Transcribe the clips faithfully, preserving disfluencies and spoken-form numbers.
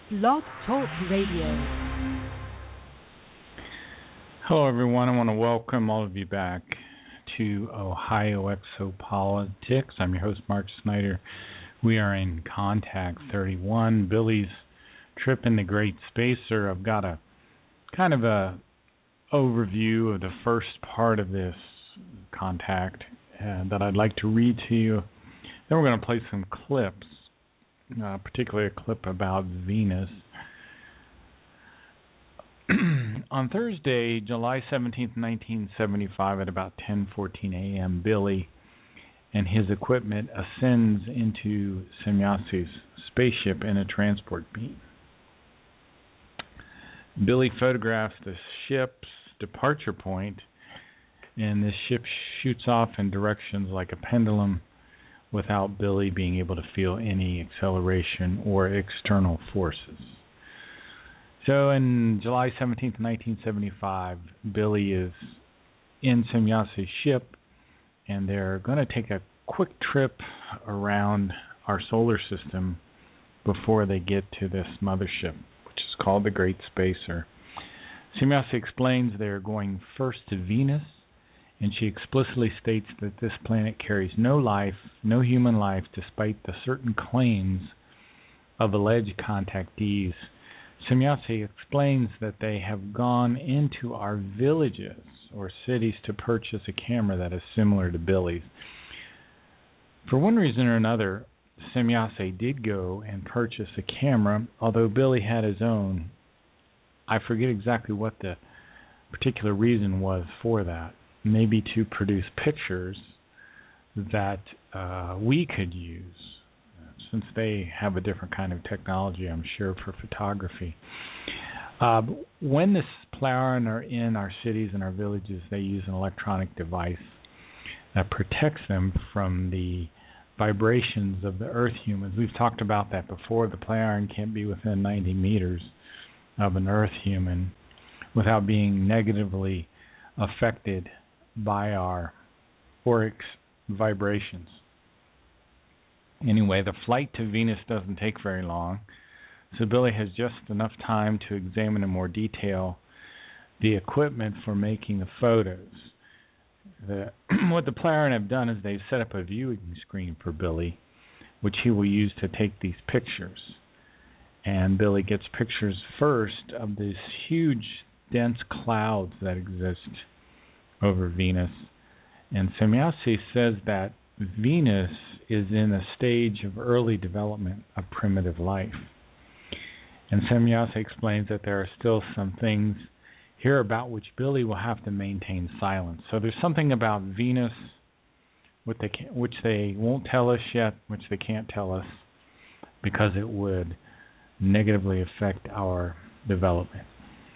Blog Talk Radio. Hello, everyone. I want to welcome all of you back to Ohio Exopolitics. I'm your host, Mark Snyder. We are in Contact thirty-one, Billy's trip in the Great Spacer. I've got a kind of a overview of the first part of this contact uh, that I'd like to read to you. Then we're going to play some clips, uh, particularly a clip about Venus. On Thursday, July seventeenth, nineteen seventy-five, at about ten fourteen a.m., Billy and his equipment ascends into Semjase's spaceship in a transport beam. Billy photographs the ship's departure point, and this ship shoots off in directions like a pendulum without Billy being able to feel any acceleration or external forces. So on July seventeenth, nineteen seventy-five, Billy is in Semjase's ship, and they're going to take a quick trip around our solar system before they get to this mothership, which is called the Great Spacer. Semjase explains they're going first to Venus, and she explicitly states that this planet carries no life, no human life, despite the certain claims of alleged contactees. Semjase explains that they have gone into our villages or cities to purchase a camera that is similar to Billy's. For one reason or another, Semjase did go and purchase a camera, although Billy had his own. I forget exactly what the particular reason was for that. Maybe to produce pictures that uh, we could use, since they have a different kind of technology, I'm sure, for photography. Uh, when the Plowron are in our cities and our villages, they use an electronic device that protects them from the vibrations of the Earth humans. We've talked about that before. The Plowron can't be within ninety meters of an Earth human without being negatively affected by our auric vibrations. Anyway, the flight to Venus doesn't take very long, so Billy has just enough time to examine in more detail the equipment for making the photos. The, what the Plowron have done is they've set up a viewing screen for Billy, which he will use to take these pictures. And Billy gets pictures first of these huge, dense clouds that exist over Venus. And Semjase says that Venus is in a stage of early development of primitive life. And Semjase explains that there are still some things here about which Billy will have to maintain silence. So there's something about Venus which they, can't, which they won't tell us yet, which they can't tell us, because it would negatively affect our development.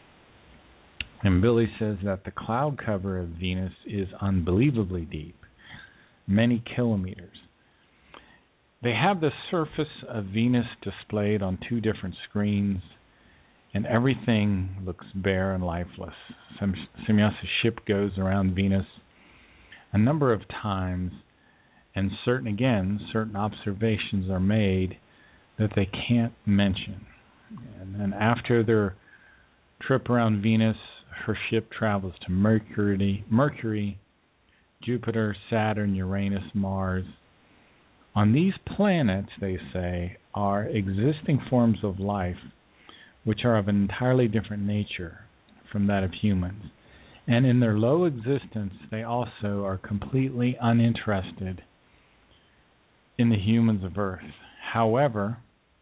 And Billy says that the cloud cover of Venus is unbelievably deep, many kilometers. They have the surface of Venus displayed on two different screens, and everything looks bare and lifeless. Semjase's ship goes around Venus a number of times, and certain, again, certain observations are made that they can't mention. And then after their trip around Venus, her ship travels to Mercury, Mercury, Jupiter, Saturn, Uranus, Mars. On these planets, they say, are existing forms of life which are of an entirely different nature from that of humans. And in their low existence, they also are completely uninterested in the humans of Earth. However,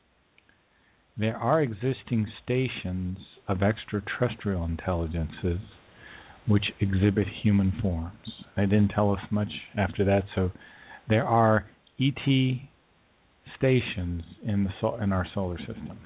there are existing stations of extraterrestrial intelligences which exhibit human forms. They didn't tell us much after that, so there are E T stations in the sol- in our solar system.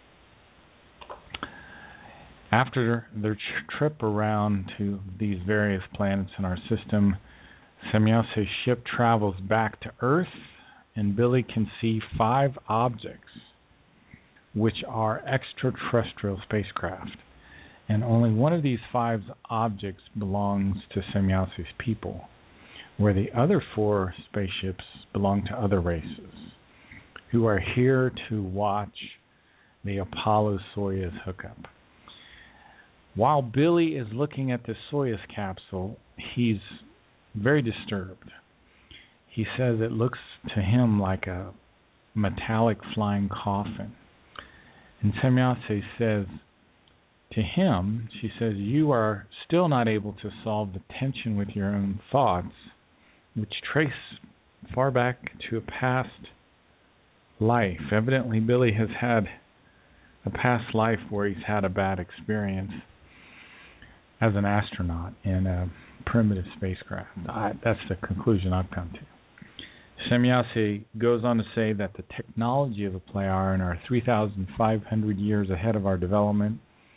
After their ch- trip around to these various planets in our system, Semjase's ship travels back to Earth, and Billy can see five objects which are extraterrestrial spacecraft. And only one of these five objects belongs to Semjase's people, where the other four spaceships belong to other races, who are here to watch the Apollo-Soyuz hookup. While Billy is looking at the Soyuz capsule, he's very disturbed. He says it looks to him like a metallic flying coffin. And Semjase says to him, she says, you are still not able to solve the tension with your own thoughts, which trace far back to a past life. Evidently, Billy has had a past life where he's had a bad experience as an astronaut in a primitive spacecraft. I, that's the conclusion I've come to. Semjase goes on to say that the technology of the Plejaren are three thousand five hundred years ahead of our development.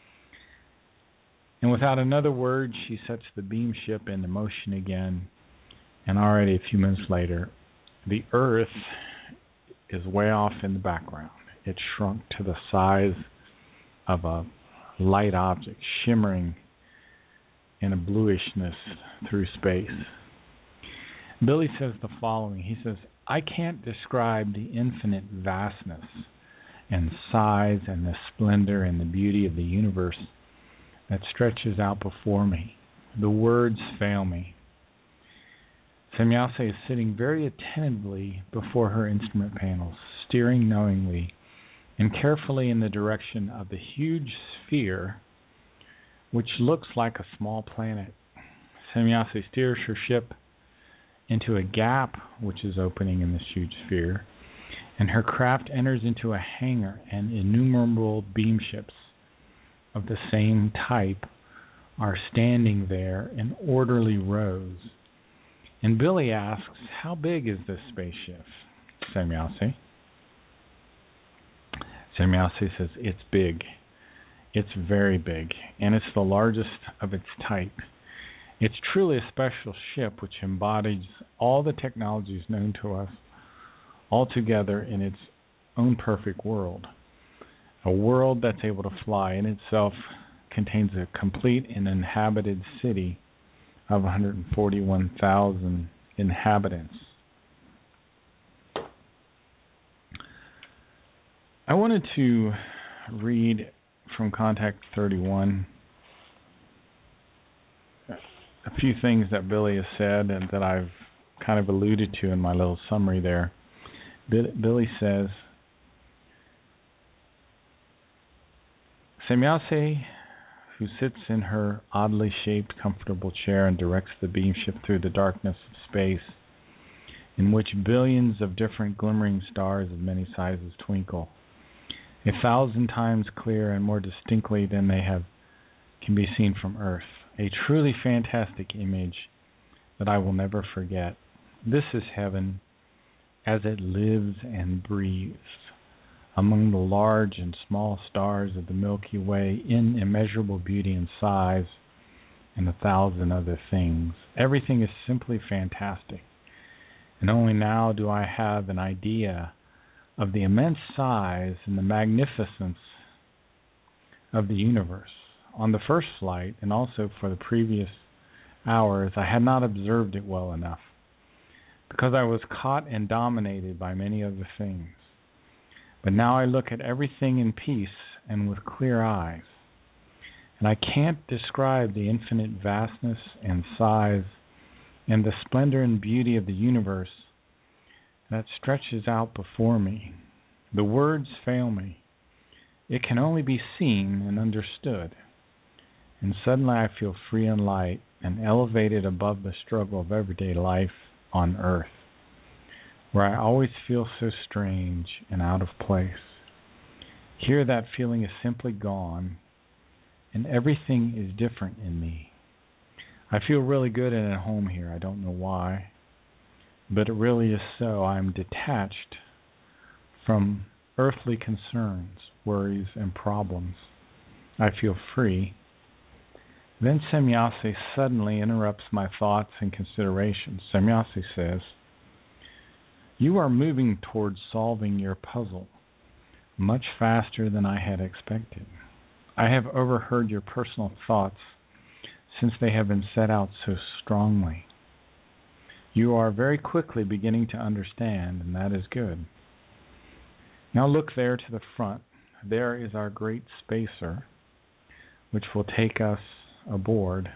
And without another word, she sets the beam ship into motion again. And already a few minutes later, the Earth is way off in the background. It shrunk to the size of a light object shimmering in a bluishness through space. Billy says the following. He says, I can't describe the infinite vastness and size and the splendor and the beauty of the universe that stretches out before me. The words fail me. Semjase is sitting very attentively before her instrument panels, steering knowingly and carefully in the direction of the huge sphere which looks like a small planet. Semjase steers her ship into a gap which is opening in this huge sphere, and her craft enters into a hangar, and innumerable beam ships of the same type are standing there in orderly rows. And Billy asks, how big is this spaceship, Semjase? Semjase says, it's big. It's very big, and it's the largest of its type. It's truly a special ship which embodies all the technologies known to us all together in its own perfect world. A world that's able to fly in itself contains a complete and inhabited city of one hundred forty-one thousand inhabitants. I wanted to read from Contact thirty-one a few things that Billy has said and that I've kind of alluded to in my little summary there. Billy says, Semjase, who sits in her oddly shaped, comfortable chair and directs the beam ship through the darkness of space, in which billions of different glimmering stars of many sizes twinkle, a thousand times clearer and more distinctly than they have can be seen from Earth. A truly fantastic image that I will never forget. This is heaven as it lives and breathes among the large and small stars of the Milky Way in immeasurable beauty and size and a thousand other things. Everything is simply fantastic. And only now do I have an idea of the immense size and the magnificence of the universe. On the first flight, and also for the previous hours, I had not observed it well enough, because I was caught and dominated by many other things. But now I look at everything in peace and with clear eyes, and I can't describe the infinite vastness and size and the splendor and beauty of the universe that stretches out before me. The words fail me. It can only be seen and understood. And suddenly I feel free and light and elevated above the struggle of everyday life on Earth, where I always feel so strange and out of place. Here that feeling is simply gone, and everything is different in me. I feel really good and at home here. I don't know why, but it really is so. I am detached from earthly concerns, worries, and problems. I feel free. Then Semjase suddenly interrupts my thoughts and considerations. Semjase says, you are moving towards solving your puzzle much faster than I had expected. I have overheard your personal thoughts since they have been set out so strongly. You are very quickly beginning to understand, and that is good. Now look there to the front. there is our great spacer, which will take us aboard.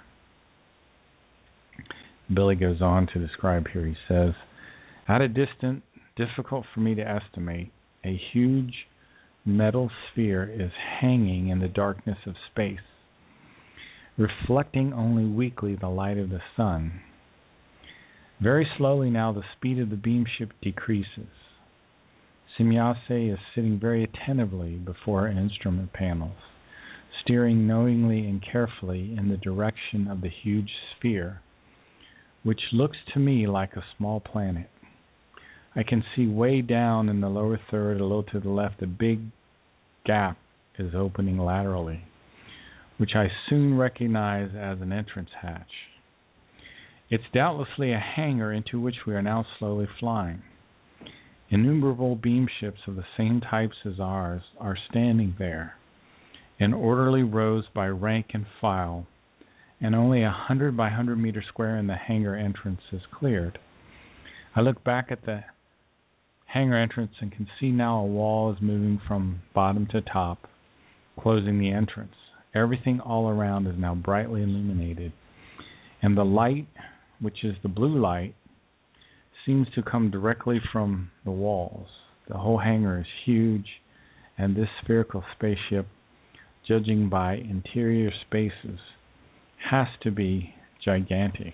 Billy goes on to describe here. He says, at a distance difficult for me to estimate, a huge metal sphere is hanging in the darkness of space, reflecting only weakly the light of the sun. Very slowly now the speed of the beamship decreases. Semjase is sitting very attentively before her instrument panels, steering knowingly and carefully in the direction of the huge sphere, which looks to me like a small planet. I can see way down in the lower third, a little to the left, a big gap is opening laterally, which I soon recognize as an entrance hatch. It's doubtlessly a hangar into which we are now slowly flying. Innumerable beamships of the same types as ours are standing there, in orderly rows by rank and file, and only a hundred by hundred meter square in the hangar entrance is cleared. I look back at the hangar entrance and can see now a wall is moving from bottom to top, closing the entrance. Everything all around is now brightly illuminated, and the light, which is the blue light, seems to come directly from the walls. The whole hangar is huge, and this spherical spaceship, judging by interior spaces, has to be gigantic.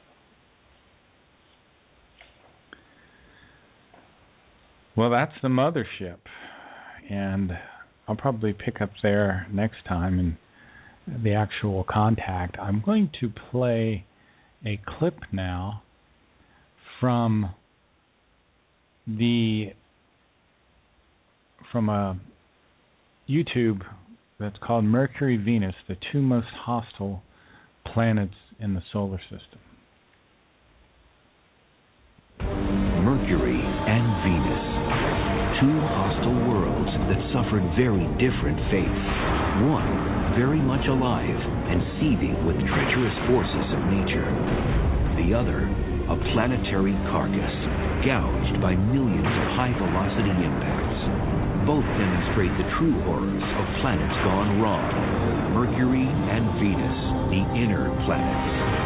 Well, that's the mothership, and I'll probably pick up there next time in the actual contact. I'm going to play a clip now from the from a YouTube that's called Mercury, Venus, the two most hostile planets in the solar system. Mercury and Venus, two hostile worlds that suffered very different fates. One very much alive and seething with treacherous forces of nature. The other, a planetary carcass, gouged by millions of high-velocity impacts. Both demonstrate the true horrors of planets gone wrong. Mercury and Venus, the inner planets.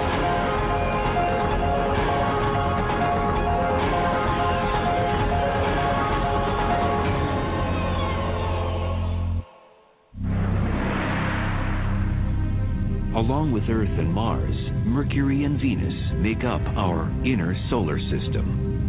Along with Earth and Mars, Mercury and Venus make up our inner solar system.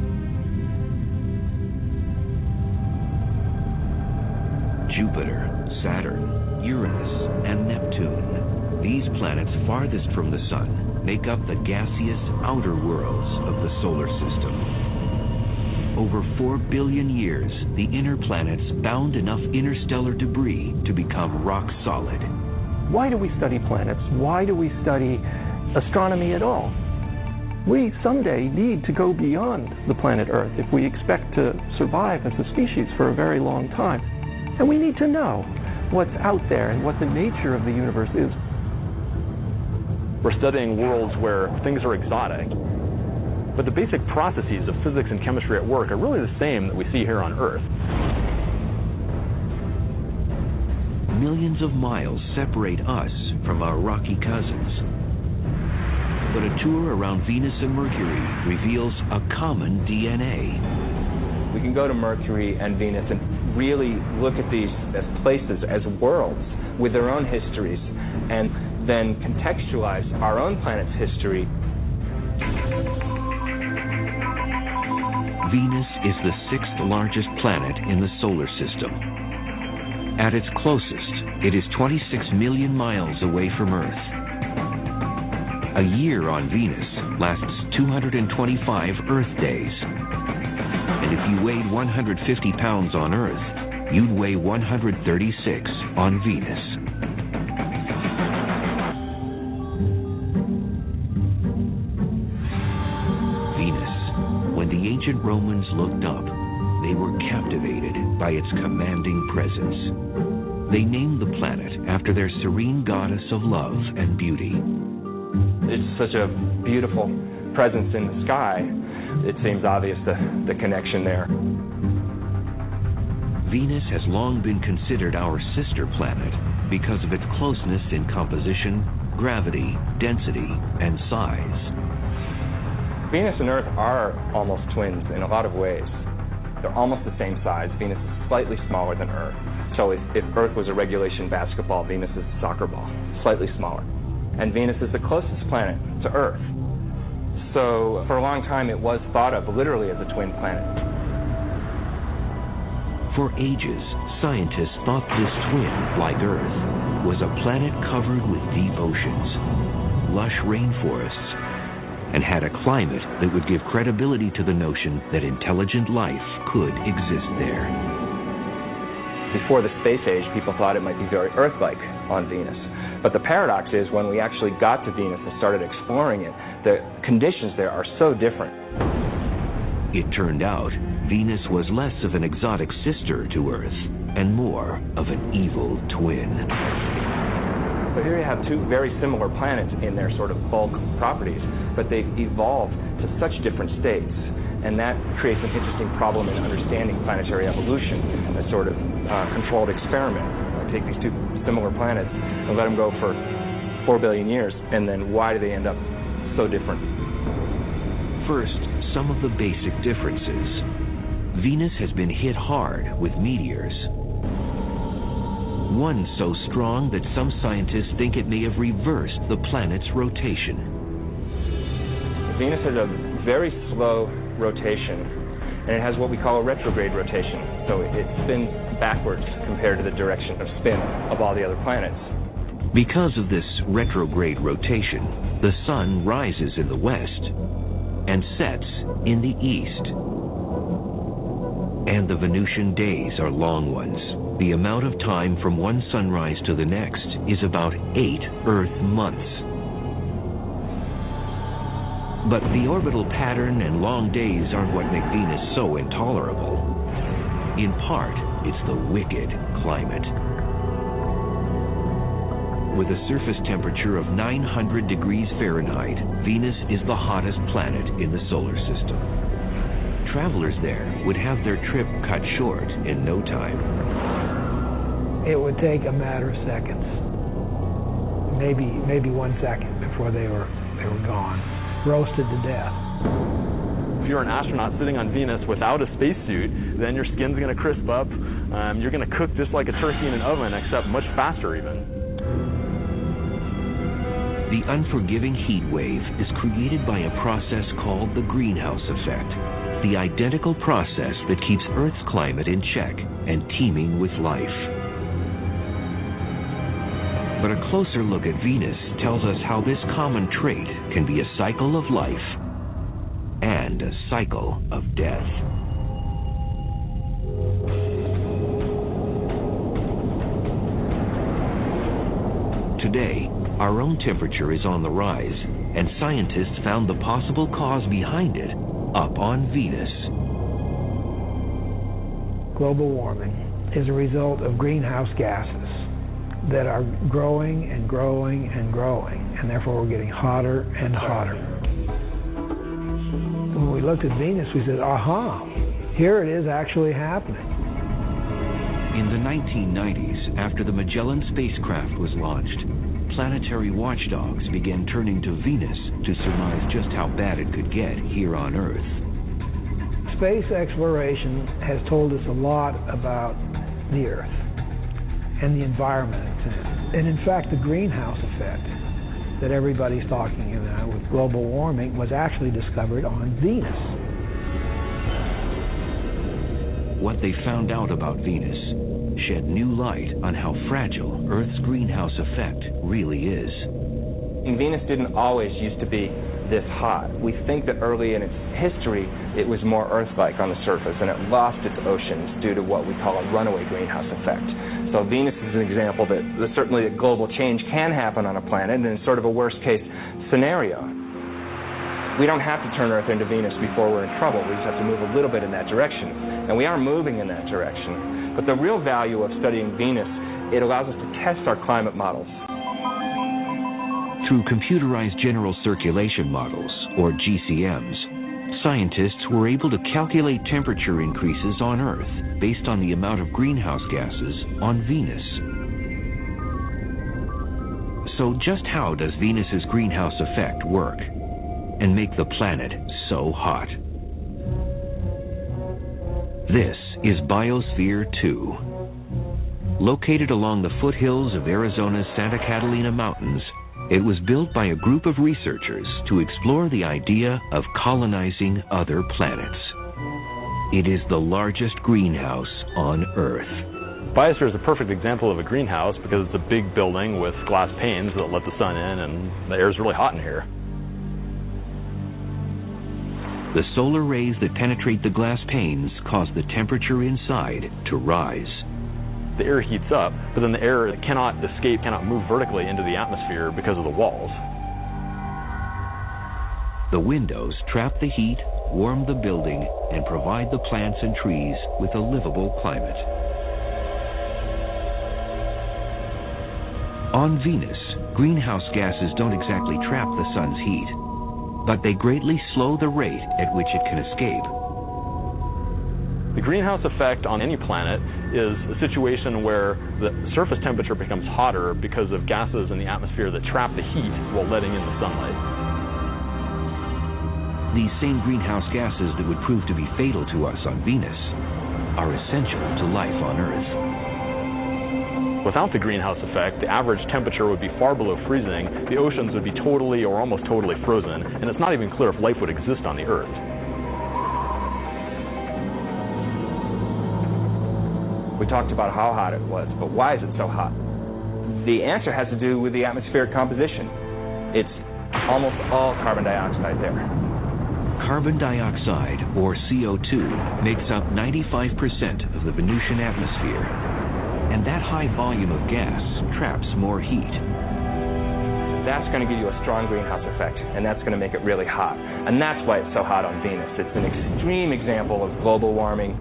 Jupiter, Saturn, Uranus, and Neptune, these planets farthest from the Sun, make up the gaseous outer worlds of the solar system. Over four billion years, the inner planets bound enough interstellar debris to become rock solid. Why do we study planets? Why do we study astronomy at all? We someday need to go beyond the planet Earth if we expect to survive as a species for a very long time. And we need to know what's out there and what the nature of the universe is. We're studying worlds where things are exotic, but the basic processes of physics and chemistry at work are really the same that we see here on Earth. Millions of miles separate us from our rocky cousins. But a tour around Venus and Mercury reveals a common D N A. We can go to Mercury and Venus and really look at these as places, as worlds with their own histories, and then contextualize our own planet's history. Venus is the sixth largest planet in the solar system. At its closest, it is twenty-six million miles away from Earth. A year on Venus lasts two hundred twenty-five Earth days. And if you weighed one hundred fifty pounds on Earth, you'd weigh one hundred thirty-six on Venus. Venus, when the ancient Romans looked up, they were captivated by its commanding presence. They named the planet after their serene goddess of love and beauty. It's such a beautiful presence in the sky. It seems obvious the, the connection there. Venus has long been considered our sister planet because of its closeness in composition, gravity, density, and size. Venus and Earth are almost twins in a lot of ways. They're almost the same size. Venus is slightly smaller than Earth. So if, if Earth was a regulation basketball, Venus is a soccer ball, slightly smaller. And Venus is the closest planet to Earth. So for a long time it was thought of literally as a twin planet. For ages, scientists thought this twin, like Earth, was a planet covered with deep oceans, lush rainforests, and had a climate that would give credibility to the notion that intelligent life could exist there. Before the space age, people thought it might be very Earth-like on Venus. But the paradox is when we actually got to Venus and started exploring it, the conditions there are so different. It turned out Venus was less of an exotic sister to Earth and more of an evil twin. So here you have two very similar planets in their sort of bulk properties, but they've evolved to such different states. And that creates an interesting problem in understanding planetary evolution, a sort of uh, controlled experiment. I take these two similar planets and let them go for four billion years, and then why do they end up so different? First, some of the basic differences. Venus has been hit hard with meteors. One so strong that some scientists think it may have reversed the planet's rotation. Venus has a very slow rotation, and it has what we call a retrograde rotation. So it spins backwards compared to the direction of spin of all the other planets. Because of this retrograde rotation, the sun rises in the west and sets in the east. And the Venusian days are long ones. The amount of time from one sunrise to the next is about eight Earth months. But the orbital pattern and long days aren't what make Venus so intolerable. In part, it's the wicked climate. With a surface temperature of nine hundred degrees Fahrenheit, Venus is the hottest planet in the solar system. Travelers there would have their trip cut short in no time. It would take a matter of seconds, maybe maybe one second before they were they were gone, roasted to death. If you're an astronaut sitting on Venus without a spacesuit, then your skin's going to crisp up. Um, you're going to cook just like a turkey in an oven, except much faster even. The unforgiving heat wave is created by a process called the greenhouse effect, the identical process that keeps Earth's climate in check and teeming with life. But a closer look at Venus tells us how this common trait can be a cycle of life and a cycle of death. Today, our own temperature is on the rise, and scientists found the possible cause behind it up on Venus. Global warming is a result of greenhouse gases that are growing and growing and growing, and therefore we're getting hotter and hotter. When we looked at Venus, we said, aha, here it is actually happening. In the nineteen nineties, after the Magellan spacecraft was launched, planetary watchdogs began turning to Venus to surmise just how bad it could get here on Earth. Space exploration has told us a lot about the Earth and the environment it's in. And in fact, the greenhouse effect that everybody's talking about with global warming was actually discovered on Venus. What they found out about Venus shed new light on how fragile Earth's greenhouse effect really is. And Venus didn't always used to be this hot. We think that early in its history it was more Earth-like on the surface, and it lost its oceans due to what we call a runaway greenhouse effect. So Venus is an example that, that certainly a global change can happen on a planet, and it's sort of a worst-case scenario. We don't have to turn Earth into Venus before we're in trouble. We just have to move a little bit in that direction, and we are moving in that direction. But the real value of studying Venus, it allows us to test our climate models. Through computerized general circulation models, or G C Ms, scientists were able to calculate temperature increases on Earth based on the amount of greenhouse gases on Venus. So just how does Venus's greenhouse effect work and make the planet so hot? This is Biosphere two. Located along the foothills of Arizona's Santa Catalina Mountains, it was built by a group of researchers to explore the idea of colonizing other planets. It is the largest greenhouse on Earth. Biosphere is a perfect example of a greenhouse because it's a big building with glass panes that let the sun in, and the air is really hot in here. The solar rays that penetrate the glass panes cause the temperature inside to rise. The air heats up, but then the air cannot escape, cannot move vertically into the atmosphere because of the walls. The windows trap the heat, warm the building, and provide the plants and trees with a livable climate. On Venus, greenhouse gases don't exactly trap the sun's heat, but they greatly slow the rate at which it can escape. The greenhouse effect on any planet is a situation where the surface temperature becomes hotter because of gases in the atmosphere that trap the heat while letting in the sunlight. These same greenhouse gases that would prove to be fatal to us on Venus are essential to life on Earth. Without the greenhouse effect, the average temperature would be far below freezing, the oceans would be totally or almost totally frozen, and it's not even clear if life would exist on the Earth. We talked about how hot it was, but why is it so hot? The answer has to do with the atmospheric composition. It's almost all carbon dioxide there. Carbon dioxide, or C O two, makes up ninety-five percent of the Venusian atmosphere, and that high volume of gas traps more heat. That's going to give you a strong greenhouse effect, and that's going to make it really hot. And that's why it's so hot on Venus. It's an extreme example of global warming.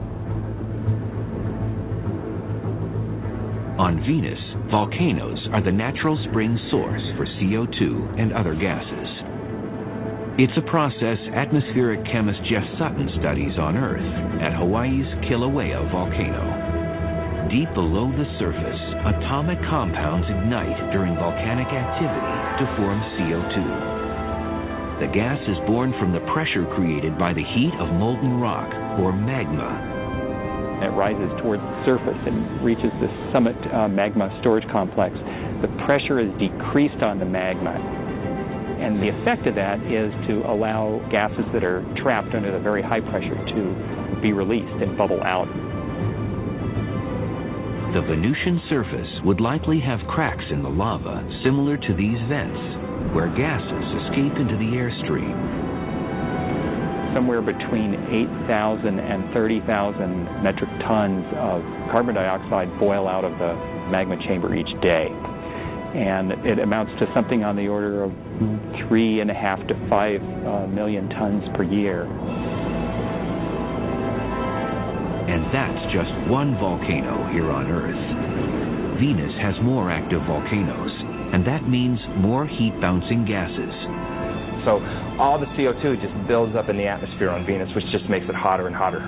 On Venus, volcanoes are the natural spring source for C O two and other gases. It's a process atmospheric chemist Jeff Sutton studies on Earth at Hawaii's Kilauea volcano. Deep below the surface, atomic compounds ignite during volcanic activity to form C O two. The gas is born from the pressure created by the heat of molten rock, or magma. It rises towards the surface and reaches the summit uh, magma storage complex. The pressure is decreased on the magma, and the effect of that is to allow gases that are trapped under the very high pressure to be released and bubble out. The Venusian surface would likely have cracks in the lava similar to these vents, where gases escape into the airstream. Somewhere between eight thousand and thirty thousand metric tons of carbon dioxide boil out of the magma chamber each day. And it amounts to something on the order of three and a half to five uh, million tons per year. And that's just one volcano here on Earth. Venus has more active volcanoes, and that means more heat-bouncing gases. So all the C O two just builds up in the atmosphere on Venus, which just makes it hotter and hotter.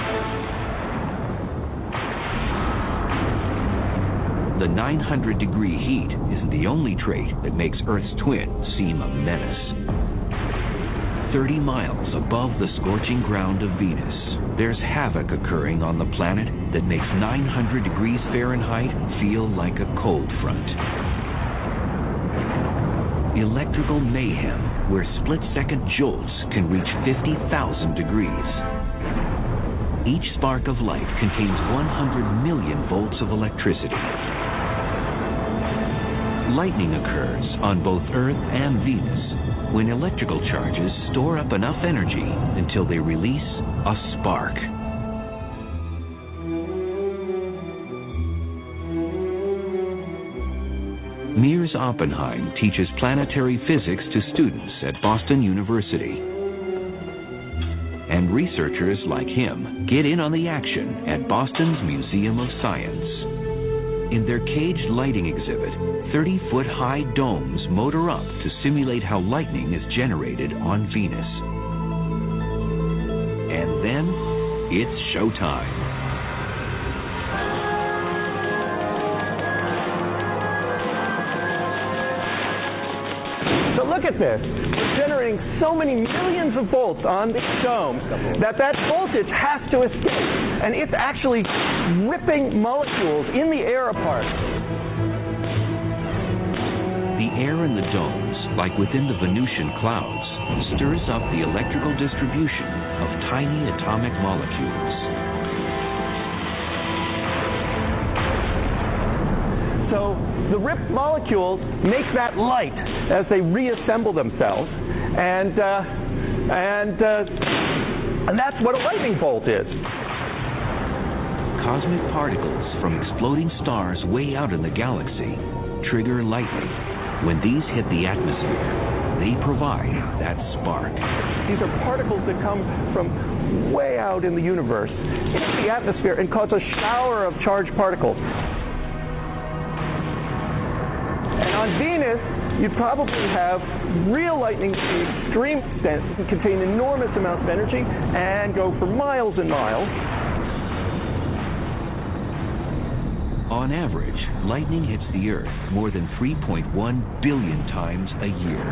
The nine hundred degree heat isn't the only trait that makes Earth's twin seem a menace. thirty miles above the scorching ground of Venus, there's havoc occurring on the planet that makes nine hundred degrees Fahrenheit feel like a cold front. Electrical mayhem, where split-second jolts can reach fifty thousand degrees. Each spark of light contains one hundred million volts of electricity. Lightning occurs on both Earth and Venus when electrical charges store up enough energy until they release a spark. Mears Oppenheim teaches planetary physics to students at Boston University. And researchers like him get in on the action at Boston's Museum of Science. In their caged lighting exhibit, thirty-foot high domes motor up to simulate how lightning is generated on Venus. It's showtime. So look at this. We're generating so many millions of volts on the dome that that voltage has to escape. And it's actually ripping molecules in the air apart. The air in the domes, like within the Venusian clouds, stirs up the electrical distribution of tiny atomic molecules. So the ripped molecules make that light as they reassemble themselves, and uh, and uh, and that's what a lightning bolt is. Cosmic particles from exploding stars way out in the galaxy trigger lightning. When these hit the atmosphere, they provide that spark. These are particles that come from way out in the universe into the atmosphere and cause a shower of charged particles. And on Venus, you'd probably have real lightning to the extreme extent. It can contain enormous amounts of energy and go for miles and miles. On average, lightning hits the Earth more than three point one billion times a year.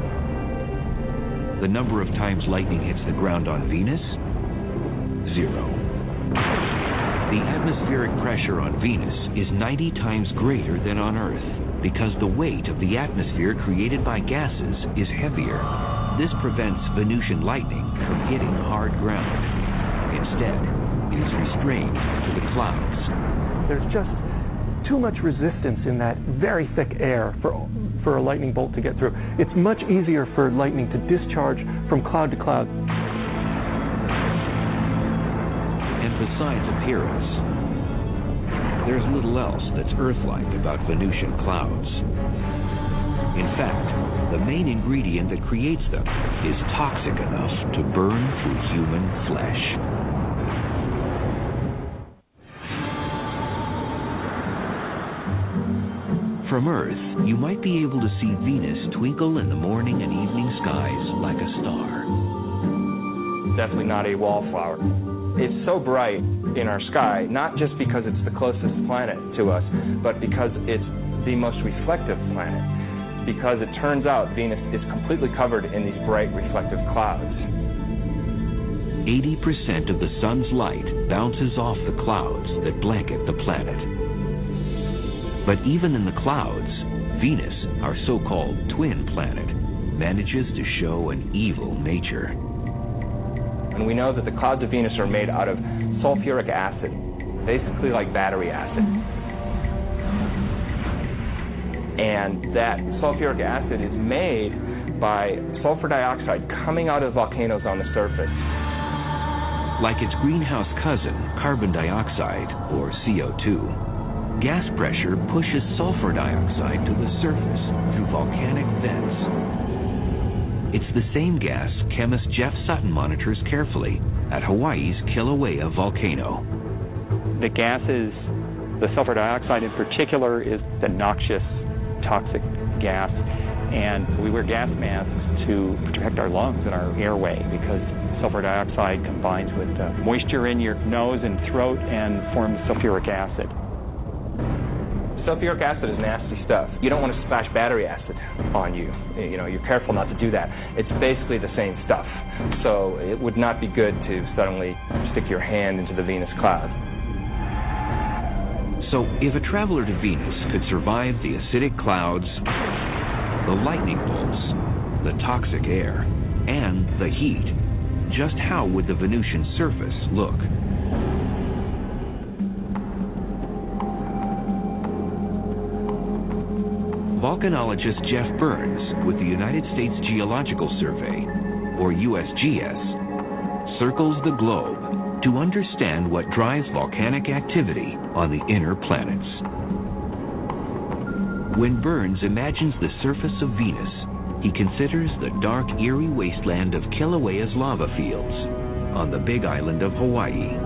The number of times lightning hits the ground on Venus? Zero. The atmospheric pressure on Venus is ninety times greater than on Earth, because the weight of the atmosphere created by gases is heavier. This prevents Venusian lightning from hitting hard ground. Instead, it is restrained to the clouds. There's just too much resistance in that very thick air for, for a lightning bolt to get through. It's much easier for lightning to discharge from cloud to cloud. And besides appearance, there's little else that's Earth-like about Venusian clouds. In fact, the main ingredient that creates them is toxic enough to burn through human flesh. From Earth, you might be able to see Venus twinkle in the morning and evening skies like a star. Definitely not a wallflower. It's so bright in our sky, not just because it's the closest planet to us, but because it's the most reflective planet. Because it turns out Venus is completely covered in these bright reflective clouds. eighty percent of the sun's light bounces off the clouds that blanket the planet. But even in the clouds, Venus, our so-called twin planet, manages to show an evil nature. And we know that the clouds of Venus are made out of sulfuric acid, basically like battery acid. And that sulfuric acid is made by sulfur dioxide coming out of volcanoes on the surface. Like its greenhouse cousin, carbon dioxide, or C O two, gas pressure pushes sulfur dioxide to the surface through volcanic vents. It's the same gas chemist Jeff Sutton monitors carefully at Hawaii's Kilauea volcano. The gases, the sulfur dioxide in particular, is the noxious, toxic gas, and we wear gas masks to protect our lungs and our airway because sulfur dioxide combines with uh, moisture in your nose and throat and forms sulfuric acid. Sulfuric acid is nasty stuff. You don't want to splash battery acid on you. You know, you're careful not to do that. It's basically the same stuff. So it would not be good to suddenly stick your hand into the Venus cloud. So if a traveler to Venus could survive the acidic clouds, the lightning bolts, the toxic air, and the heat, just how would the Venusian surface look? Volcanologist Jeff Burns with the United States Geological Survey, or U S G S, circles the globe to understand what drives volcanic activity on the inner planets. When Burns imagines the surface of Venus, he considers the dark, eerie wasteland of Kilauea's lava fields on the big island of Hawaii.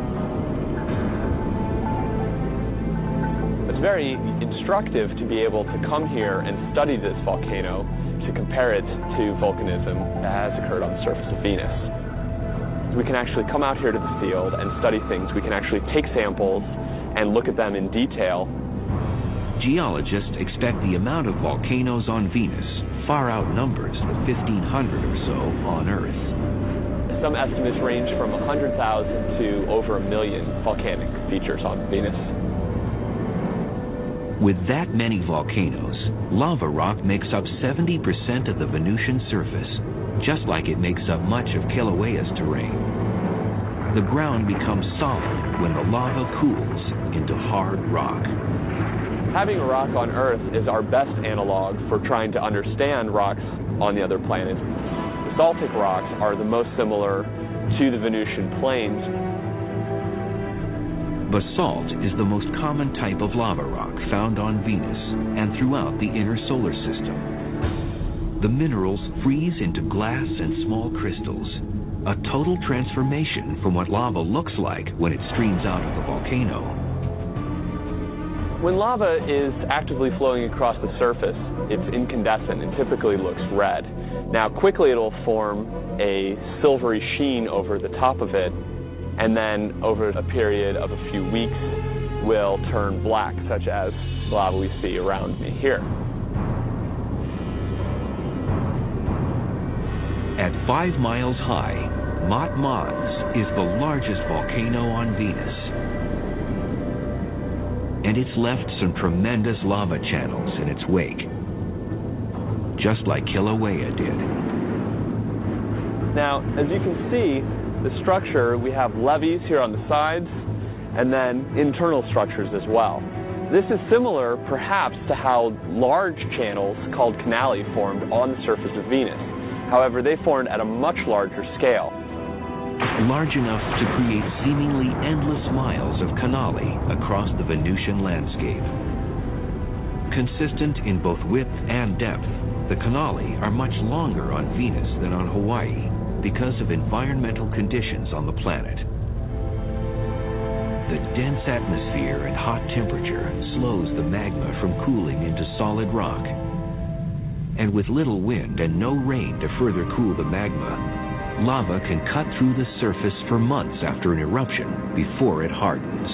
It's very instructive to be able to come here and study this volcano to compare it to volcanism that has occurred on the surface of Venus. we can actually come out here to the field and study things. We can actually take samples and look at them in detail. Geologists expect the amount of volcanoes on Venus far outnumbers the fifteen hundred or so on Earth. Some estimates range from one hundred thousand to over a million volcanic features on Venus. With that many volcanoes, lava rock makes up seventy percent of the Venusian surface, just like it makes up much of Kilauea's terrain. The ground becomes solid when the lava cools into hard rock. Having a rock on Earth is our best analog for trying to understand rocks on the other planets. Basaltic rocks are the most similar to the Venusian plains. Basalt is the most common type of lava rock found on Venus and throughout the inner solar system. The minerals freeze into glass and small crystals, a total transformation from what lava looks like when it streams out of the volcano. When lava is actively flowing across the surface, it's incandescent and typically looks red. Now, quickly it'll form a silvery sheen over the top of it, and then over a period of a few weeks will turn black, such as the lava we see around me here. At five miles high, Mont Mons is the largest volcano on Venus. And it's left some tremendous lava channels in its wake, just like Kilauea did. Now, as you can see, the structure, we have levees here on the sides, and then internal structures as well. This is similar, perhaps, to how large channels called canali formed on the surface of Venus. However, they formed at a much larger scale. Large enough to create seemingly endless miles of canali across the Venusian landscape. Consistent in both width and depth, the canali are much longer on Venus than on Hawaii because of environmental conditions on the planet. The dense atmosphere and hot temperature slows the magma from cooling into solid rock. And with little wind and no rain to further cool the magma, lava can cut through the surface for months after an eruption before it hardens.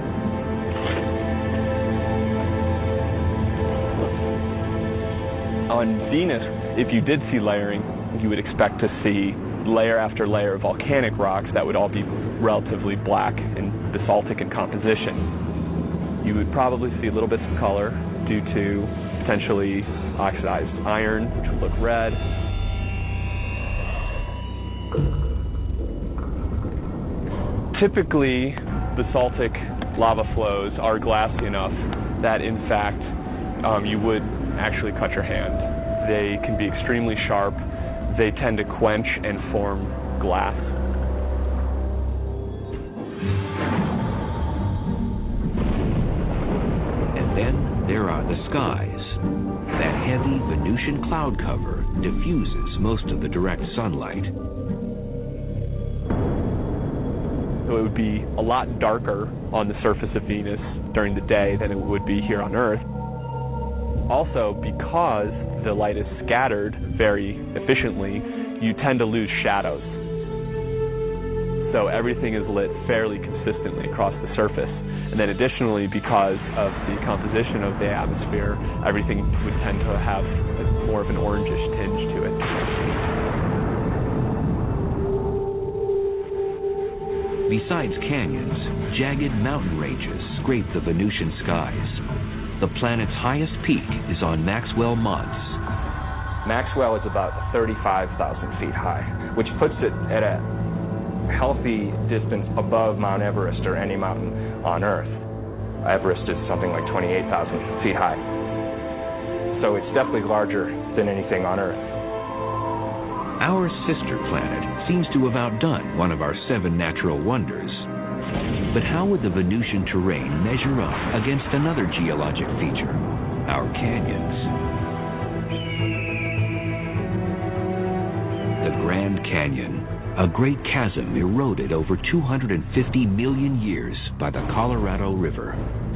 On Venus, if you did see layering, you would expect to see layer after layer of volcanic rocks that would all be relatively black and basaltic in composition. You would probably see little bits of color due to potentially oxidized iron, which would look red. Typically, basaltic lava flows are glassy enough that, in fact, um, you would actually cut your hand. They can be extremely sharp. They tend to quench and form glass. And then there are the skies. That heavy Venusian cloud cover diffuses most of the direct sunlight. So it would be a lot darker on the surface of Venus during the day than it would be here on Earth. Also, because the light is scattered very efficiently, you tend to lose shadows. So everything is lit fairly consistently across the surface. And then additionally, because of the composition of the atmosphere, everything would tend to have a, more of an orangish tinge to it. Besides canyons, jagged mountain ranges scrape the Venusian skies. The planet's highest peak is on Maxwell Mons. Maxwell is about thirty-five thousand feet high, which puts it at a healthy distance above Mount Everest or any mountain on Earth. Everest is something like twenty-eight thousand feet high. So it's definitely larger than anything on Earth. Our sister planet seems to have outdone one of our seven natural wonders. But how would the Venusian terrain measure up against another geologic feature, our canyons? The Grand Canyon, a great chasm eroded over two hundred fifty million years by the Colorado River.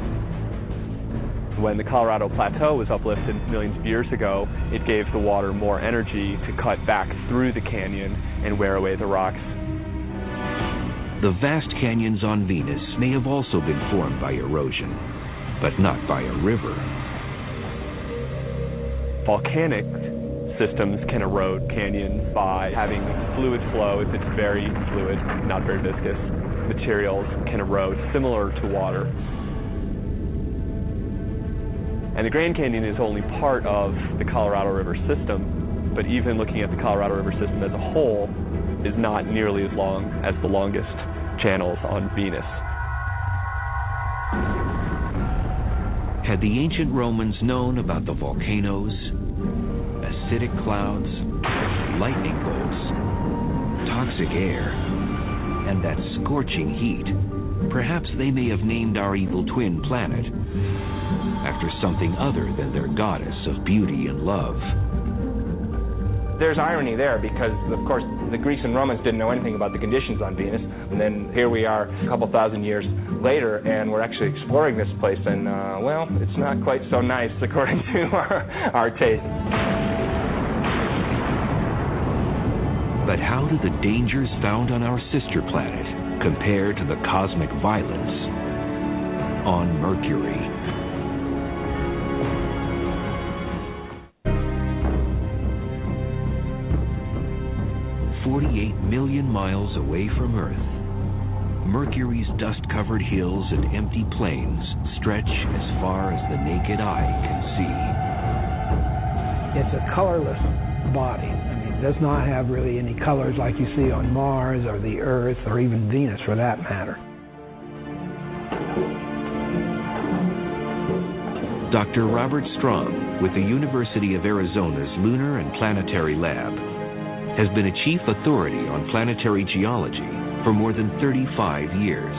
When the Colorado Plateau was uplifted millions of years ago, it gave the water more energy to cut back through the canyon and wear away the rocks. The vast canyons on Venus may have also been formed by erosion, but not by a river. Volcanic systems can erode canyons by having fluid flow. If it's very fluid, not very viscous, materials can erode similar to water. And the Grand Canyon is only part of the Colorado River system, but even looking at the Colorado River system as a whole is not nearly as long as the longest channels on Venus. Had the ancient Romans known about the volcanoes, acidic clouds, lightning bolts, toxic air, and that scorching heat, perhaps they may have named our evil twin planet after something other than their goddess of beauty and love. There's irony there because, of course, the Greeks and Romans didn't know anything about the conditions on Venus, and then here we are a couple thousand years later, and we're actually exploring this place, and, uh, well, it's not quite so nice according to our, our taste. But how do the dangers found on our sister planet compare to the cosmic violence on Mercury? forty-eight million miles away from Earth, Mercury's dust-covered hills and empty plains stretch as far as the naked eye can see. It's a colorless body. I mean, it does not have really any colors like you see on Mars or the Earth or even Venus for that matter. Doctor Robert Strong, with the University of Arizona's Lunar and Planetary Lab, has been a chief authority on planetary geology for more than thirty-five years.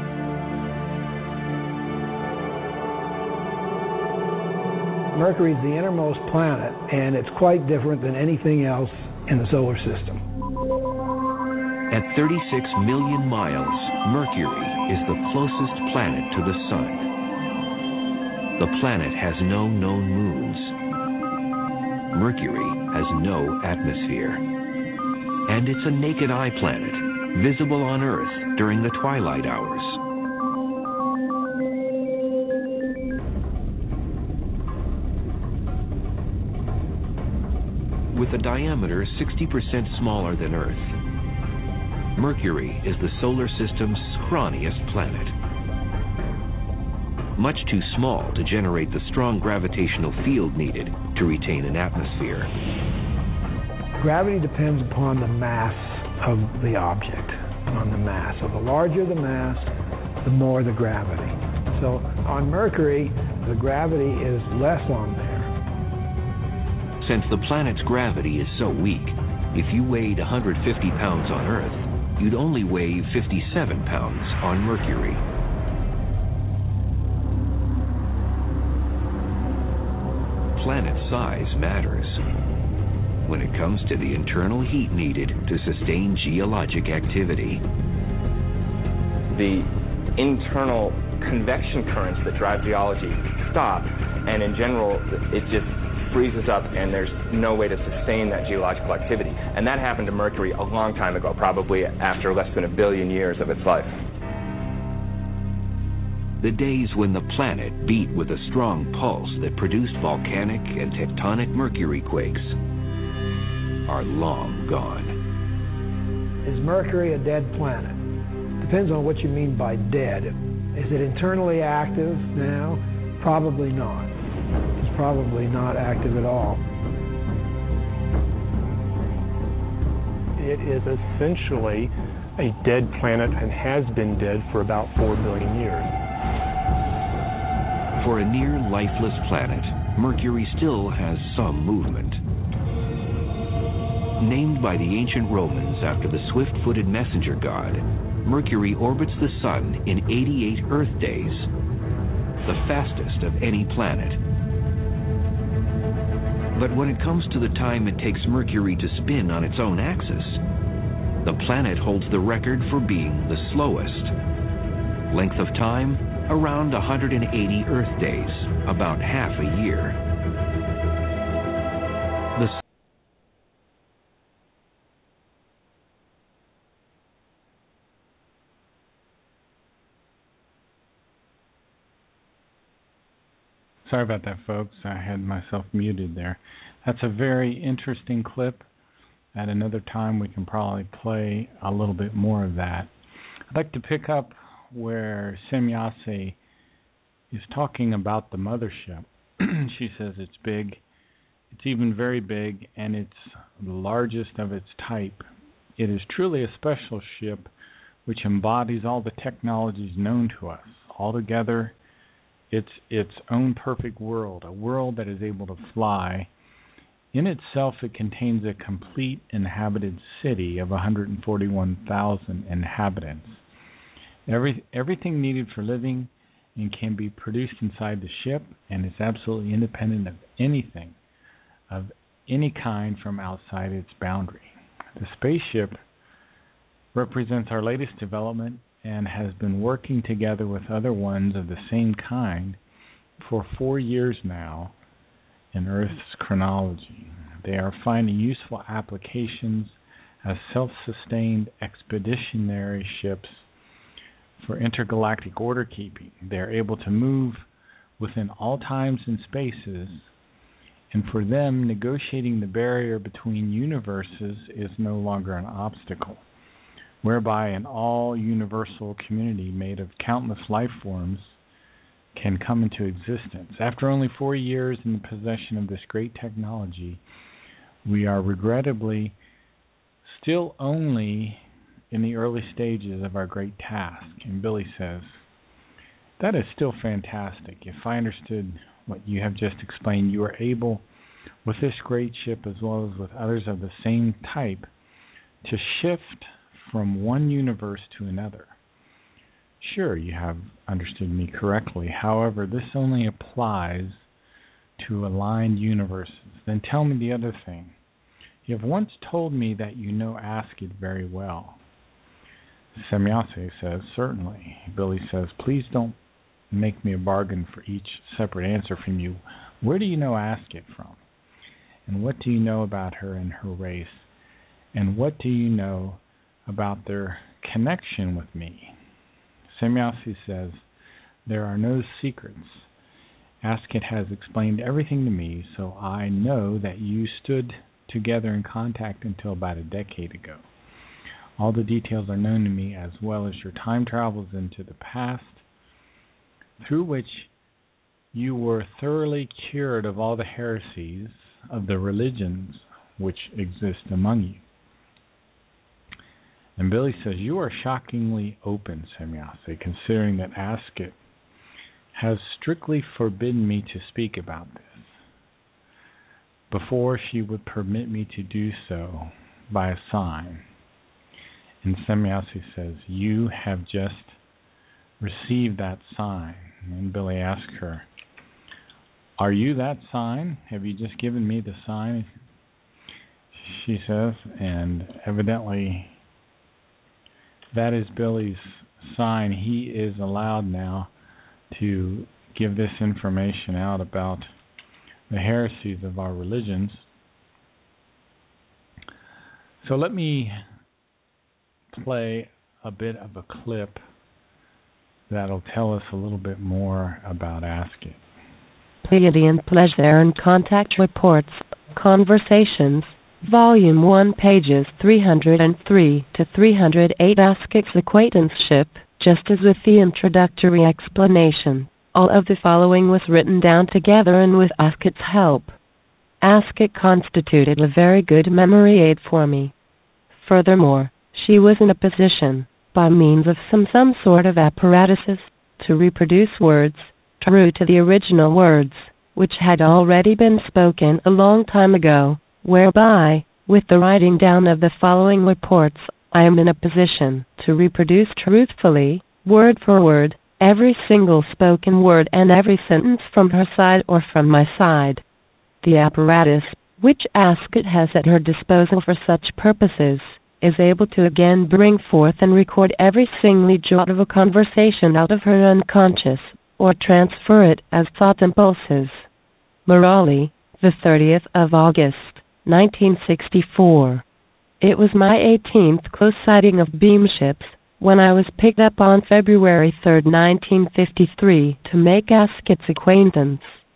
Mercury is the innermost planet, and it's quite different than anything else in the solar system. At thirty-six million miles, Mercury is the closest planet to the Sun. The planet has no known moons. Mercury has no atmosphere. And it's a naked eye planet, visible on Earth during the twilight hours. With a diameter sixty percent smaller than Earth, Mercury is the solar system's scrawniest planet. Much too small to generate the strong gravitational field needed to retain an atmosphere. Gravity depends upon the mass of the object, on the mass. So the larger the mass, the more the gravity. So on Mercury, the gravity is less on there. Since the planet's gravity is so weak, if you weighed one hundred fifty pounds on Earth, you'd only weigh fifty-seven pounds on Mercury. Planet size matters when it comes to the internal heat needed to sustain geologic activity. The internal convection currents that drive geology stop, and in general, it just freezes up, and there's no way to sustain that geological activity. And that happened to Mercury a long time ago, probably after less than a billion years of its life. The days when the planet beat with a strong pulse that produced volcanic and tectonic Mercury quakes are long gone. Is Mercury a dead planet? Depends on what you mean by dead. Is it internally active now? Probably not. It's probably not active at all. It is essentially a dead planet and has been dead for about four billion years. For a near lifeless planet, Mercury still has some movement. Named by the ancient Romans after the swift-footed messenger god, Mercury orbits the Sun in eighty-eight Earth days, the fastest of any planet. But when it comes to the time it takes Mercury to spin on its own axis, the planet holds the record for being the slowest. Length of time, around one hundred eighty Earth days, about half a year. The Sorry about that, folks. I had myself muted there. That's a very interesting clip. At another time, we can probably play a little bit more of that. I'd like to pick up where Semjase is talking about the mothership. She says it's big. It's even very big, and it's the largest of its type. It is truly a special ship which embodies all the technologies known to us. Altogether, it's its own perfect world, a world that is able to fly. In itself, it contains a complete inhabited city of one hundred forty-one thousand inhabitants. Every, everything needed for living and can be produced inside the ship, and it's absolutely independent of anything of any kind from outside its boundary. The spaceship represents our latest development and has been working together with other ones of the same kind for four years now in Earth's chronology. They are finding useful applications as self-sustained expeditionary ships for intergalactic order keeping. They are able to move within all times and spaces, and for them, negotiating the barrier between universes is no longer an obstacle, whereby an all-universal community made of countless life forms can come into existence. After only four years in the possession of this great technology, we are regrettably still only in the early stages of our great task. And Billy says, that is still fantastic. If I understood what you have just explained, you are able, with this great ship as well as with others of the same type, to shift from one universe to another. Sure, you have understood me correctly. However, this only applies to aligned universes. Then tell me the other thing. You have once told me that you know Askit very well. Semjase says, certainly. Billy says, please don't make me a bargain for each separate answer from you. Where do you know Askit from? And what do you know about her and her race? And what do you know about their connection with me? Semjase says, there are no secrets. Askit has explained everything to me, so I know that you stood together in contact until about a decade ago. All the details are known to me, as well as your time travels into the past, through which you were thoroughly cured of all the heresies of the religions which exist among you. And Billy says, you are shockingly open, Semjase, considering that Askit has strictly forbidden me to speak about this. Before she would permit me to do so by a sign. And Semjase says, you have just received that sign. And Billy asks her, are you that sign? Have you just given me the sign? She says, and evidently that is Billy's sign. He is allowed now to give this information out about the heresies of our religions. So let me play a bit of a clip that'll tell us a little bit more about Askit. Pleiadian Pleasure and Contact Reports, Conversations, Volume one, pages three hundred three to three hundred eight. Askit's acquaintanceship, just as with the introductory explanation. All of the following was written down together and with Askit's help. Askit constituted a very good memory aid for me. Furthermore, she was in a position, by means of some some sort of apparatuses, to reproduce words, true to the original words, which had already been spoken a long time ago, whereby, with the writing down of the following reports, I am in a position to reproduce truthfully, word for word, every single spoken word and every sentence from her side or from my side. The apparatus, which Askit has at her disposal for such purposes, is able to again bring forth and record every single jot of a conversation out of her unconscious, or transfer it as thought impulses. Morali, the thirtieth of August, nineteen sixty-four. It was my eighteenth close sighting of beam ships, when I was picked up on February third, nineteen fifty-three, to make Askit's acquaintance.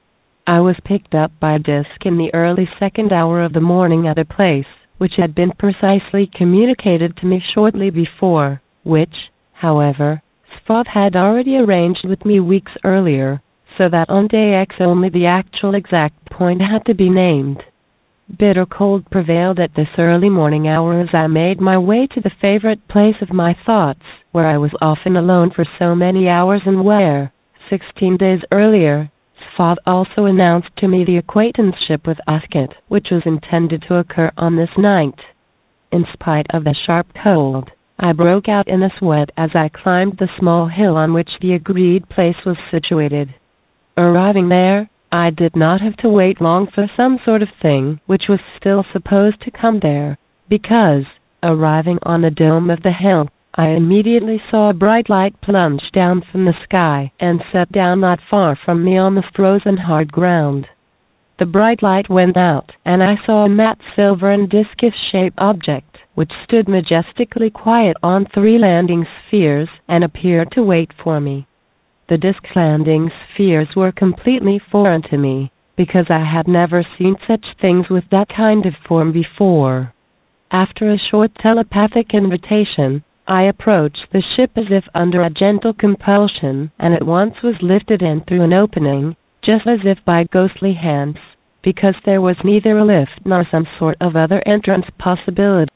I was picked up by a disc in the early second hour of the morning at a place which had been precisely communicated to me shortly before, which, however, Spoth had already arranged with me weeks earlier, so that on day X only the actual exact point had to be named. Bitter cold prevailed at this early morning hour as I made my way to the favorite place of my thoughts, where I was often alone for so many hours and where, sixteen days earlier, Spoth also announced to me the acquaintanceship with Ascot, which was intended to occur on this night. In spite of the sharp cold, I broke out in a sweat as I climbed the small hill on which the agreed place was situated. Arriving there, I did not have to wait long for some sort of thing which was still supposed to come there, because, arriving on the dome of the hill, I immediately saw a bright light plunge down from the sky and set down not far from me on the frozen hard ground. The bright light went out, and I saw a matte silver and discus-shaped object, which stood majestically quiet on three landing spheres and appeared to wait for me. The disc landing spheres were completely foreign to me, because I had never seen such things with that kind of form before. After a short telepathic invitation, I approached the ship as if under a gentle compulsion, and at once was lifted in through an opening, just as if by ghostly hands, because there was neither a lift nor some sort of other entrance possibility.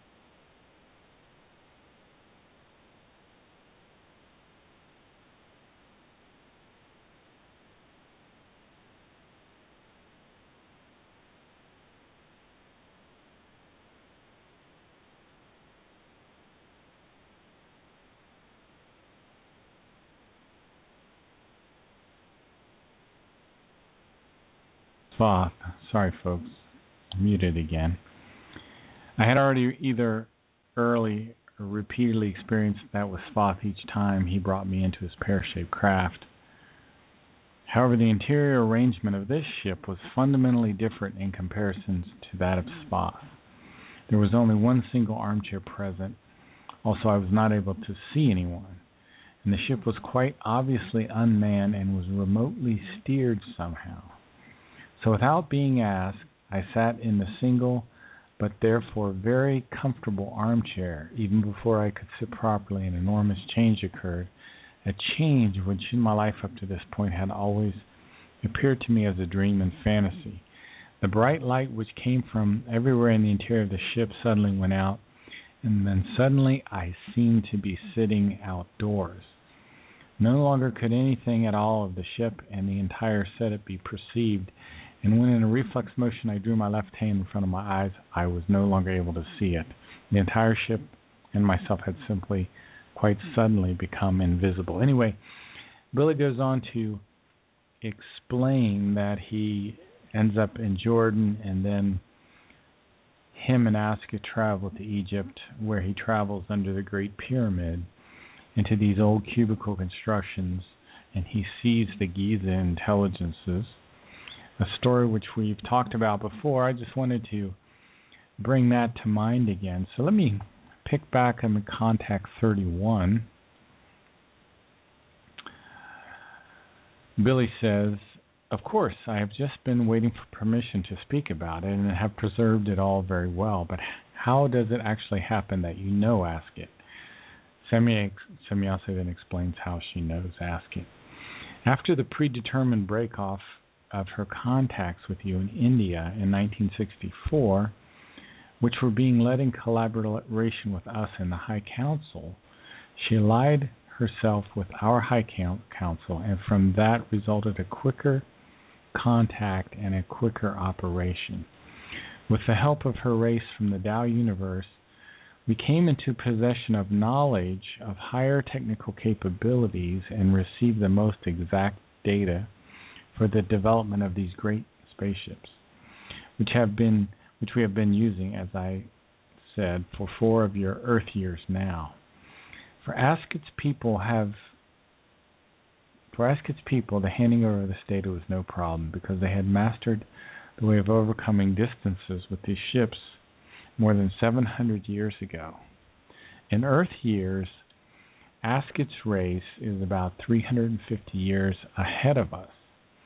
Spoth. Sorry, folks. Muted again. I had already either early or repeatedly experienced that with Spoth each time he brought me into his pear-shaped craft. However, the interior arrangement of this ship was fundamentally different in comparison to that of Spoth. There was only one single armchair present. Also, I was not able to see anyone, and the ship was quite obviously unmanned and was remotely steered somehow. So without being asked, I sat in the single but therefore very comfortable armchair. Even before I could sit properly, an enormous change occurred, a change which in my life up to this point had always appeared to me as a dream and fantasy. The bright light which came from everywhere in the interior of the ship suddenly went out, and then suddenly I seemed to be sitting outdoors. No longer could anything at all of the ship and the entire setup be perceived, and when in a reflex motion I drew my left hand in front of my eyes, I was no longer able to see it. The entire ship and myself had simply, quite suddenly, become invisible. Anyway, Billy goes on to explain that he ends up in Jordan, and then him and Ascot travel to Egypt, where he travels under the Great Pyramid into these old cubicle constructions, and he sees the Giza intelligences, a story which we've talked about before. I just wanted to bring that to mind again. So let me pick back on Contact thirty-one. Billy says, "Of course, I have just been waiting for permission to speak about it and have preserved it all very well, but how does it actually happen that you know Ascot?" Semjase then explains how she knows Ascot. After the predetermined break-off of her contacts with you in India in nineteen sixty-four, which were being led in collaboration with us in the High Council, she allied herself with our High Council, and from that resulted a quicker contact and a quicker operation. With the help of her race from the Tao universe, we came into possession of knowledge of higher technical capabilities and received the most exact data for the development of these great spaceships, which have been which we have been using, as I said, for four of your Earth years now. For Ascot's people have for Ascot's people, the handing over of this data was no problem, because they had mastered the way of overcoming distances with these ships more than seven hundred years ago. In Earth years, Ascot's race is about three hundred fifty years ahead of us.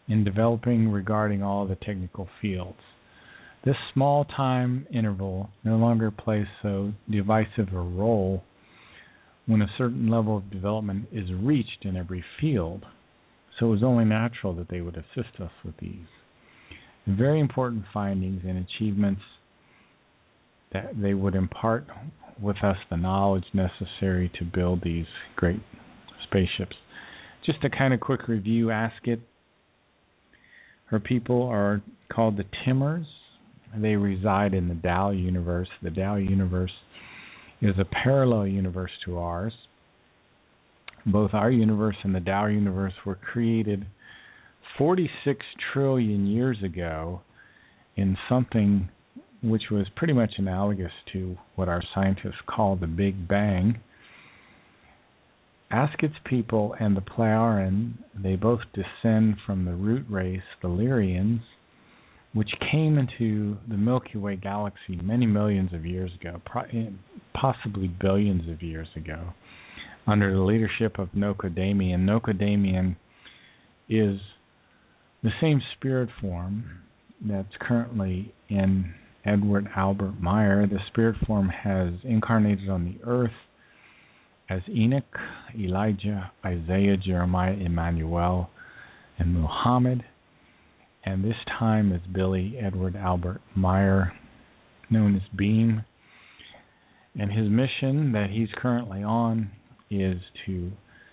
in developing regarding all the technical fields. This small time interval no longer plays so divisive a role when a certain level of development is reached in every field, so it was only natural that they would assist us with these. Very important findings and achievements that they would impart with us the knowledge necessary to build these great spaceships. Just a kind of quick review, Asket. Her people are called the Timmers. They reside in the Dow universe. The Dow universe is a parallel universe to ours. Both our universe and the Dow universe were created forty-six trillion years ago in something which was pretty much analogous to what our scientists call the Big Bang. Asket's people and the Plejaren, they both descend from the root race, the Lyrians, which came into the Milky Way galaxy many millions of years ago, possibly billions of years ago, under the leadership of Nocodamian. Nocodamian is the same spirit form that's currently in Edward Albert Meyer. The spirit form has incarnated on the earth as Enoch, Elijah, Isaiah, Jeremiah, Emmanuel, and Muhammad. And this time is Billy Edward Albert Meyer, known as Beam. And his mission that he's currently on is to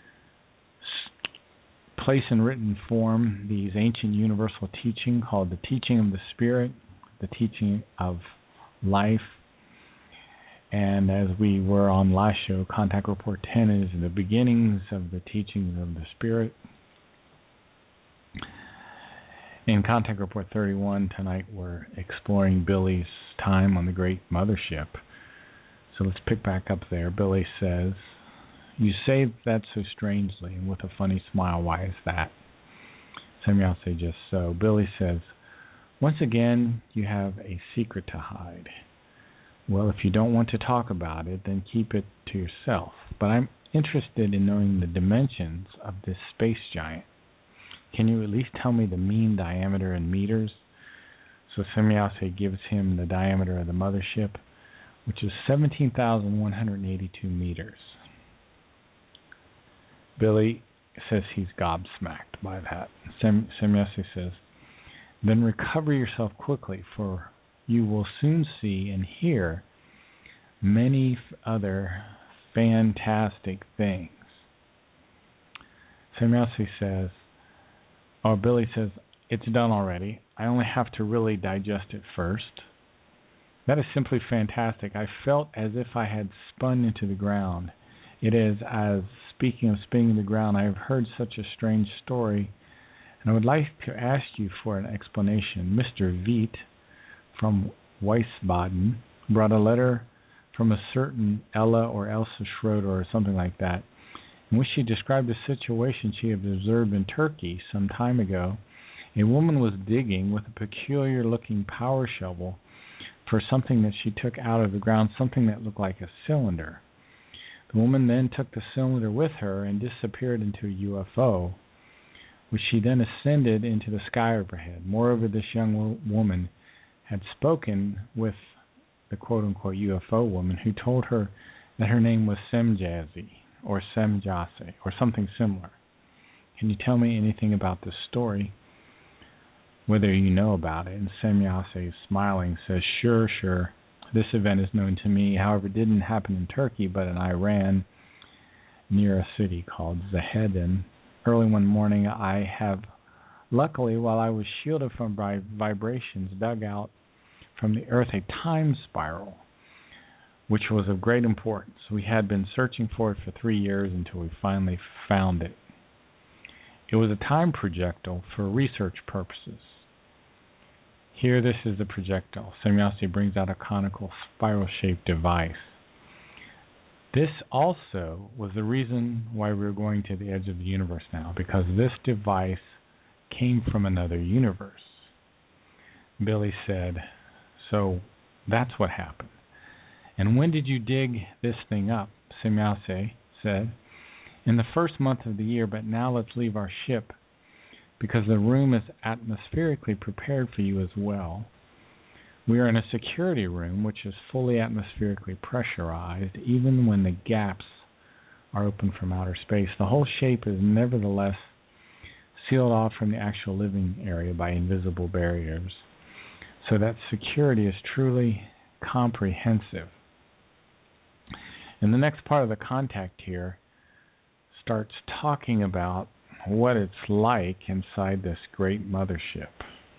place in written form these ancient universal teaching called the teaching of the Spirit, the teaching of life. And as we were on last show, Contact Report ten is the beginnings of the teachings of the Spirit. In Contact Report thirty-one tonight, we're exploring Billy's time on the Great Mothership. So let's pick back up there. Billy says, "You say that so strangely and with a funny smile. Why is that?" Samuel say, "Just so." Billy says, "Once again, you have a secret to hide." "Well, if you don't want to talk about it, then keep it to yourself. But I'm interested in knowing the dimensions of this space giant. Can you at least tell me the mean diameter in meters?" So Semjase gives him the diameter of the mothership, which is seventeen thousand one hundred eighty-two meters. Billy says he's gobsmacked by that. Sem- Semjase says, "Then recover yourself quickly, for you will soon see and hear many f- other fantastic things." Semjase says, or Billy says, "It's done already. I only have to really digest it first." That is simply fantastic. I felt as if I had spun into the ground. It is, as speaking of spinning the ground, I have heard such a strange story, and I would like to ask you for an explanation. Mister Veit from Wiesbaden brought a letter from a certain Ella or Elsa Schroeder or something like that, in which she described a situation she had observed in Turkey some time ago. A woman was digging with a peculiar-looking power shovel for something that she took out of the ground, something that looked like a cylinder. The woman then took the cylinder with her and disappeared into a U F O, which she then ascended into the sky overhead. Moreover, this young wo- woman had spoken with the quote-unquote U F O woman, who told her that her name was Semjase, or Semjase, or something similar. Can you tell me anything about this story, whether you know about it? And Semjase, smiling, says, "Sure, sure. This event is known to me. However, it didn't happen in Turkey, but in Iran, near a city called Zahedin. Early one morning, I have, luckily, while I was shielded from vibrations, dug out from the earth a time spiral, which was of great importance. We had been searching for it for three years until we finally found it. It was a time projectile for research purposes." Here, this is the projectile. Semjase brings out a conical spiral-shaped device. This also was the reason why we were going to the edge of the universe now, because this device came from another universe. Billy said, "So that's what happened. And when did you dig this thing up?" Semjase said, "In the first month of the year, but now let's leave our ship because the room is atmospherically prepared for you as well. We are in a security room which is fully atmospherically pressurized, even when the gaps are open from outer space. The whole shape is nevertheless sealed off from the actual living area by invisible barriers, so that security is truly comprehensive. And the next part of the contact here starts talking about what it's like inside this great mothership.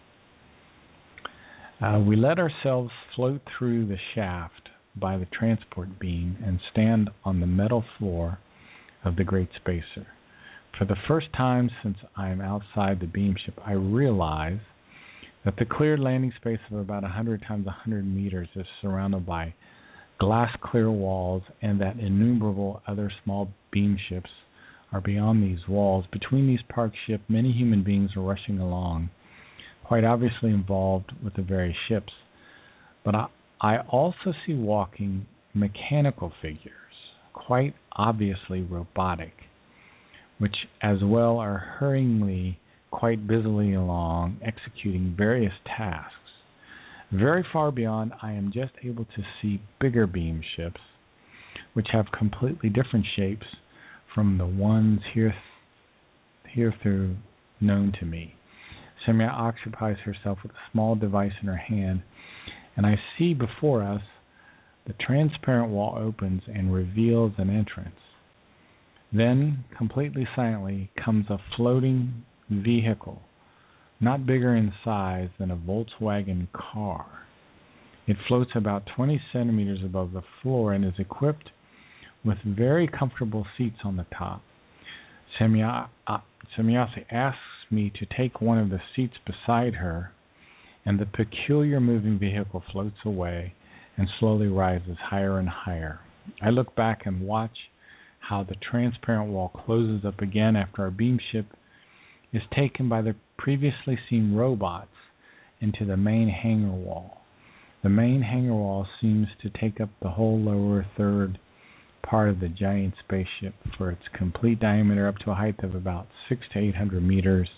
Uh, we let ourselves float through the shaft by the transport beam and stand on the metal floor of the great spacer. For the first time since I am outside the beam ship, I realize that the cleared landing space of about one hundred times one hundred meters is surrounded by glass clear walls, and that innumerable other small beam ships are beyond these walls. Between these parked ships, many human beings are rushing along, quite obviously involved with the various ships. But I, I also see walking mechanical figures, quite obviously robotic, which as well are hurryingly, quite busily along, executing various tasks. Very far beyond, I am just able to see bigger beam ships, which have completely different shapes from the ones here, hitherto known to me. Semya occupies herself with a small device in her hand, and I see before us the transparent wall opens and reveals an entrance. Then, completely silently, comes a floating vehicle, not bigger in size than a Volkswagen car. It floats about twenty centimeters above the floor and is equipped with very comfortable seats on the top. Semya, uh, Semyase asks me to take one of the seats beside her, and the peculiar moving vehicle floats away and slowly rises higher and higher. I look back and watch how the transparent wall closes up again after our beam ship is taken by the previously seen robots into the main hangar wall. The main hangar wall seems to take up the whole lower third part of the giant spaceship for its complete diameter, up to a height of about six to eight hundred meters,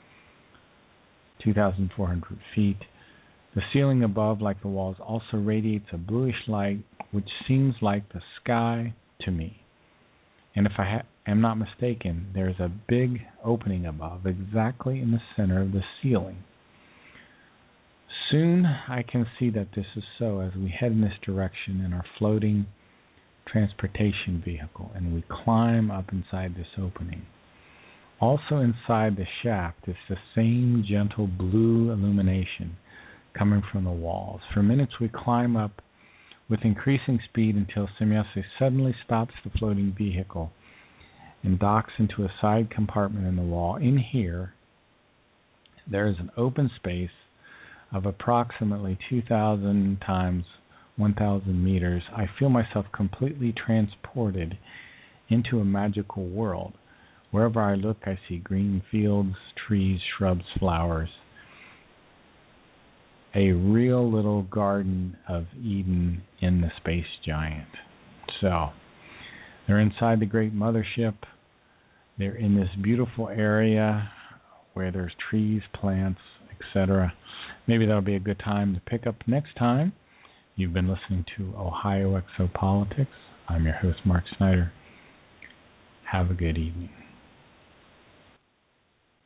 two thousand four hundred feet. The ceiling above, like the walls, also radiates a bluish light which seems like the sky to me. And if I ha- am not mistaken, there is a big opening above, exactly in the center of the ceiling. Soon I can see that this is so as we head in this direction in our floating transportation vehicle, and we climb up inside this opening. Also inside the shaft is the same gentle blue illumination coming from the walls. For minutes we climb up with increasing speed until Semyase suddenly stops the floating vehicle and docks into a side compartment in the wall. In here, there is an open space of approximately two thousand times one thousand meters. I feel myself completely transported into a magical world. Wherever I look, I see green fields, trees, shrubs, flowers. A real little Garden of Eden in the space giant. So, they're inside the great mothership. They're in this beautiful area where there's trees, plants, et cetera. Maybe that'll be a good time to pick up next time. You've been listening to Ohio Exopolitics. I'm your host, Mark Snyder. Have a good evening.